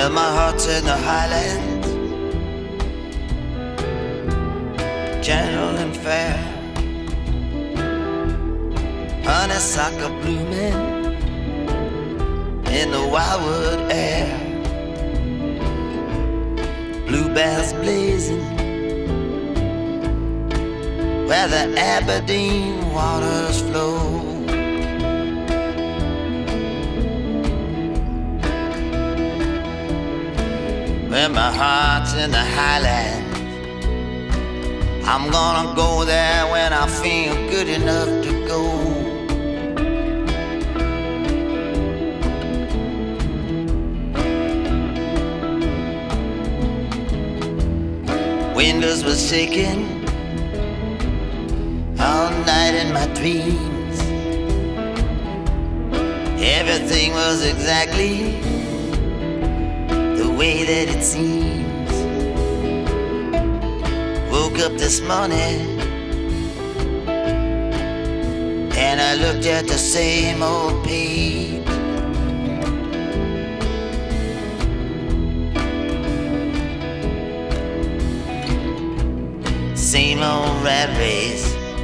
Well, my heart's in the highlands, gentle and fair. Honeysuckle blooming in the wildwood air. Bluebells blazing where the Aberdeen waters flow. Well, my heart's in the highlands. I'm gonna go there when I feel good enough to go. Windows were shaking all night in my dreams. Everything was exactly the way that it seems. Woke up this morning and I looked at the same old page. Same old rat race,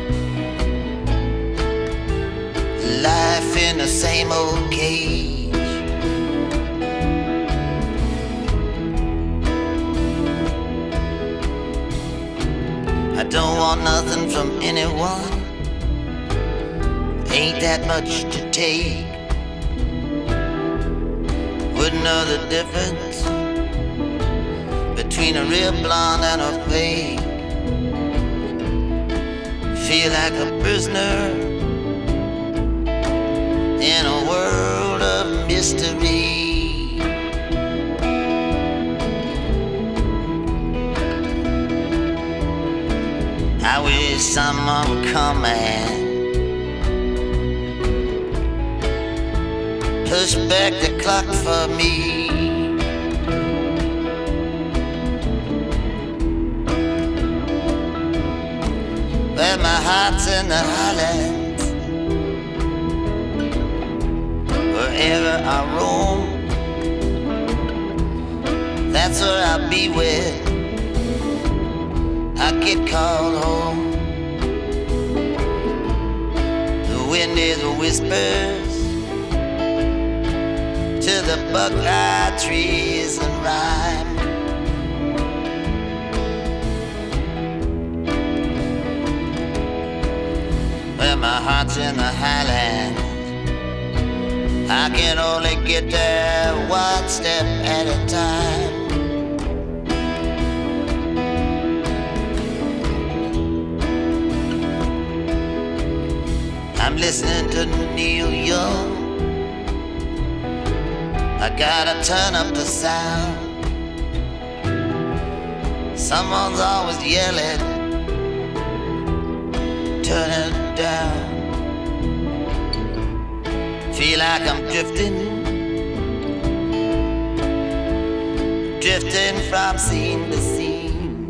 life in the same old cage. I don't want nothing from anyone, ain't that much to take. Wouldn't know the difference between a real blonde and a fake. Feel like a prisoner in a world of mystery. I wish someone would come and push back the clock for me. Well, my heart's in the highlands, wherever I roam, that's where I'll be when I get called home. The wind is whispers to the buckeye trees and rhyme. Well, my heart's in the highlands, I can only get there one step at a time. I'm listening to Neil Young, I gotta turn up the sound. Someone's always yelling, turn it down. Feel like I'm drifting from scene to scene.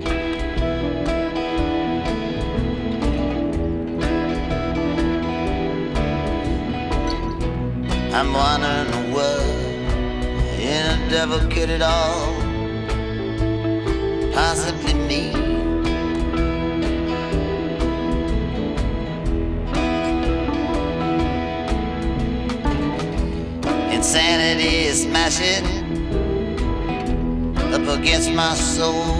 I'm wondering what in a devil could it all possibly mean. Insanity is smashing up against my soul.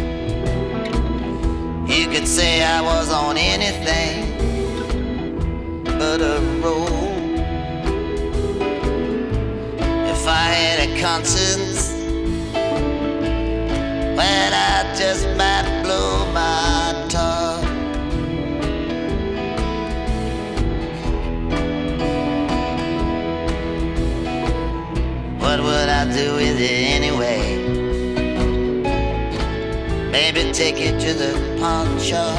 You could say I was on anything but a roll. If I had a conscience, well, I just might blow my top. What would I do with it anyway? Maybe take it to the pawn shop.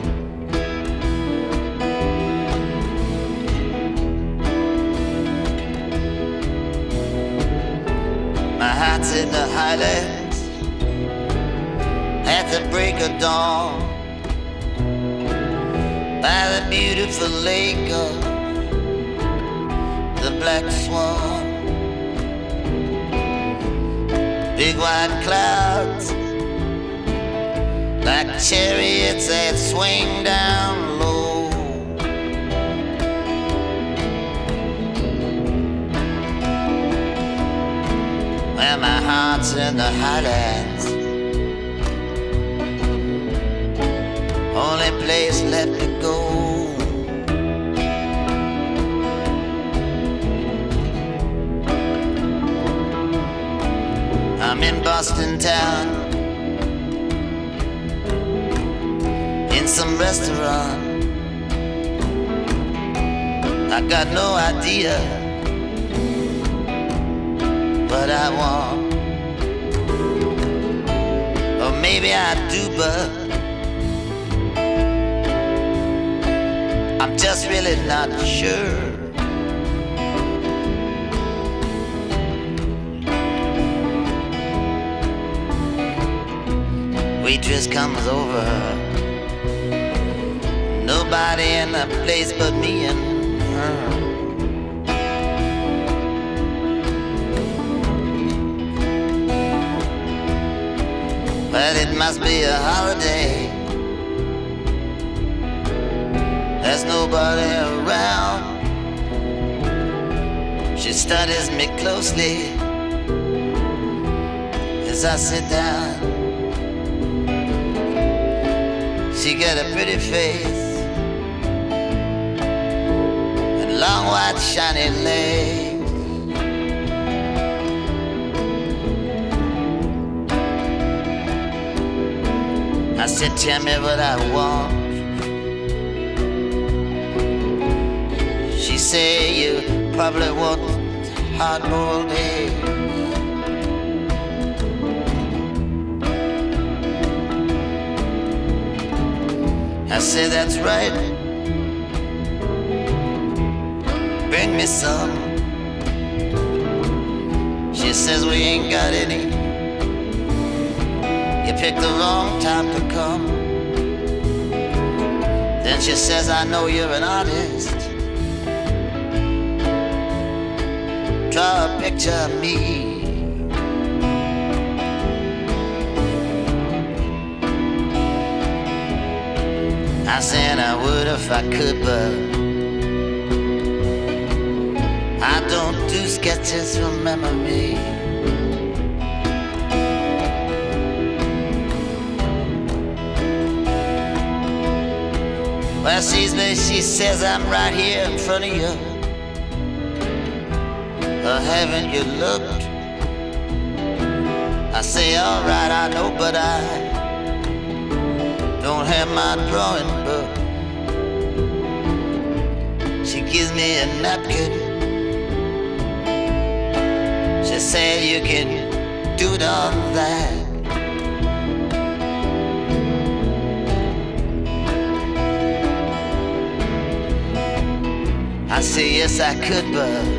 My heart's in the highlands at the break of dawn, by the beautiful lake of the Black Swan. big white clouds, like chariots that swing down low. Well, my heart's in the highlands, only place left to go. I'm in Boston town, in some restaurant. I got no idea what I want, or maybe I do, but I'm just really not sure. Waitress comes over, nobody in the place but me and her. Well, it must be a holiday, there's nobody around. She studies me closely as I sit down. She got a pretty face and long white shiny legs. I said, tell me what I want. She said, you probably want hard-boiled eggs. I said, that's right, bring me some. She says, we ain't got any, you picked the wrong time to come. Then she says, I know you're an artist, draw a picture of me. I said I would if I could, but I don't do sketches from memory. Well, she says I'm right here in front of you. Haven't you looked? I say, all right, I know, but I don't have my drawing book. She gives me a napkin. She said, you can do it on that. I say, yes, I could, but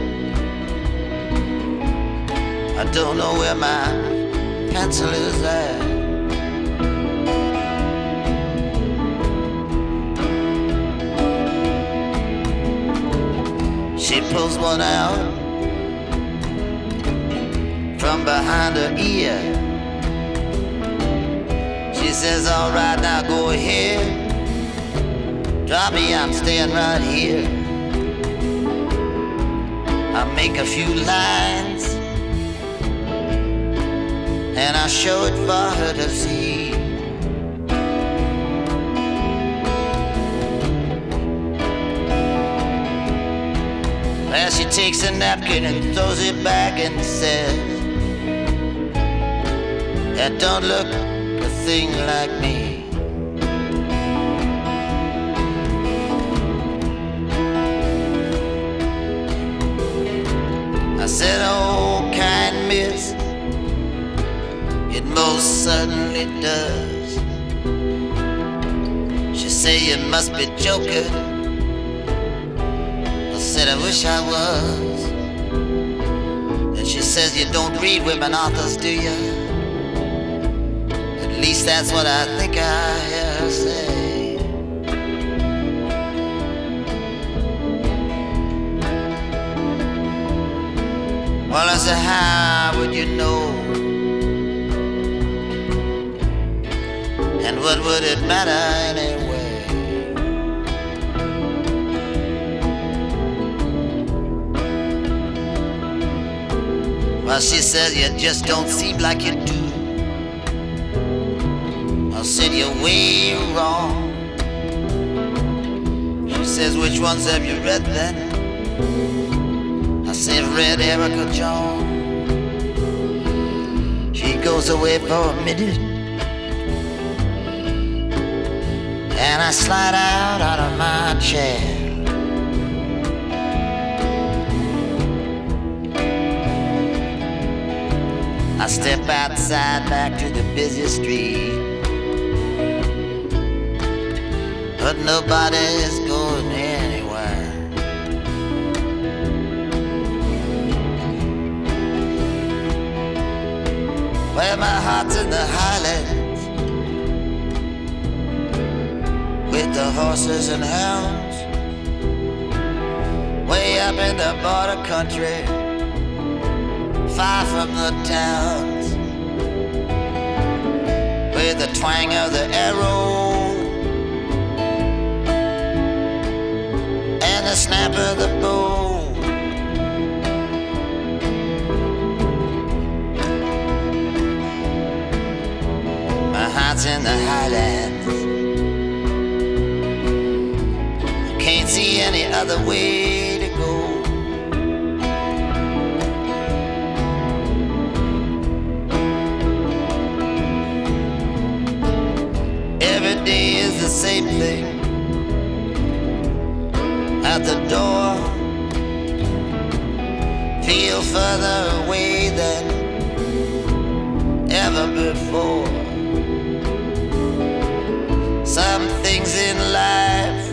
I don't know where my pencil is at. She pulls one out from behind her ear. She says, all right, now go ahead, drop me, I'm staying right here. I'll make a few lines and I'll show it for her to see. Well, she takes a napkin and throws it back and says, that don't look a thing like me. I said, oh, kind miss, it most certainly does. She said, you must be joking. I said, I wish I was. And she says, you don't read women authors, do you? At least that's what I think I hear her say. Well, I said, how would you know? What would it matter anyway? Well, she says you just don't seem like you do. I said you're way wrong. She says, which ones have you read then? I said, I've read Erica Jong. She goes away for a minute, and I slide out of my chair. I step outside back to the busy street, but nobody's going anywhere. Well, my heart's in the highlands with the horses and hounds, way up in the border country, far from the towns, with the twang of the arrow and the snap of the bow. My heart's in the highlands, I can't see any other way to go. Every day is the same thing. At the door, feel further away than ever before. Some things in life,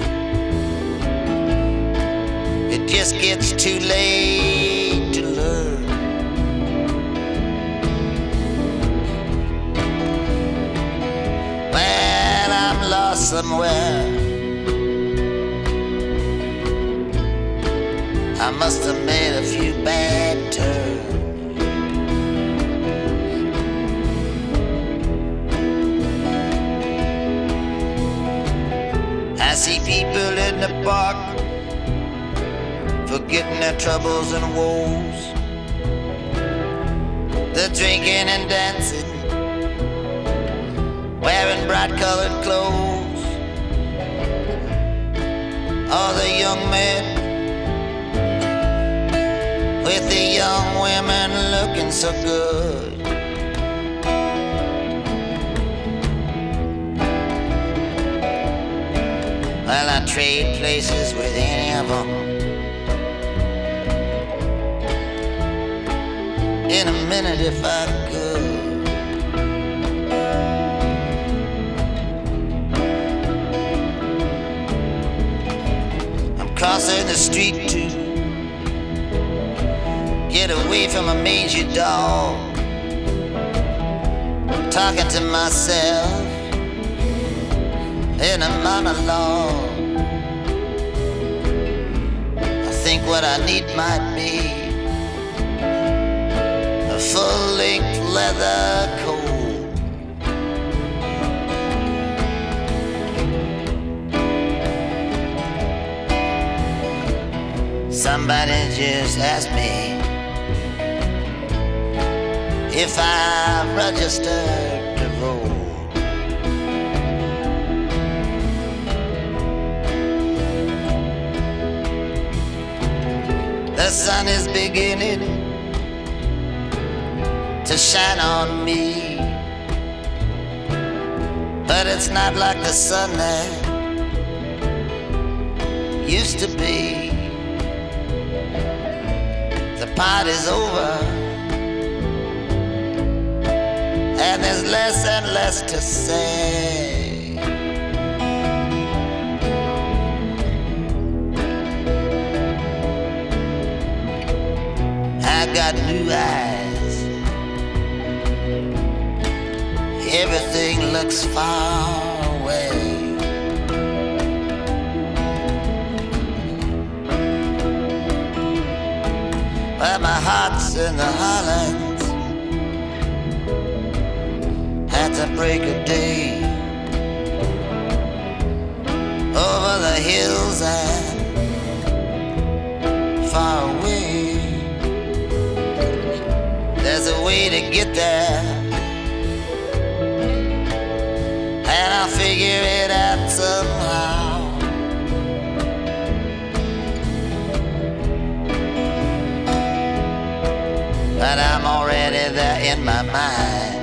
it just gets too late to learn. Well, I'm lost somewhere. I must have made a few bad turns. I see people in the park forgetting their troubles and woes. They're drinking and dancing, wearing bright-colored clothes. All the young men with the young women looking so good. Well, I'd trade places with any of them in a minute if I could. I'm crossing the street to get away from a mangy dog, talking to myself in a monologue. I think what I need might be a full-length leather coat. Somebody just asked me if I registered to vote. The sun is beginning to shine on me, but it's not like the sun that used to be. The party's over, and there's less and less to say. I got new eyes, everything looks far away. Well, my heart's in the highlands at the break of day. over the hills and far away. There's a way to get there, and I'll figure it out somehow. But I'm already there in my mind.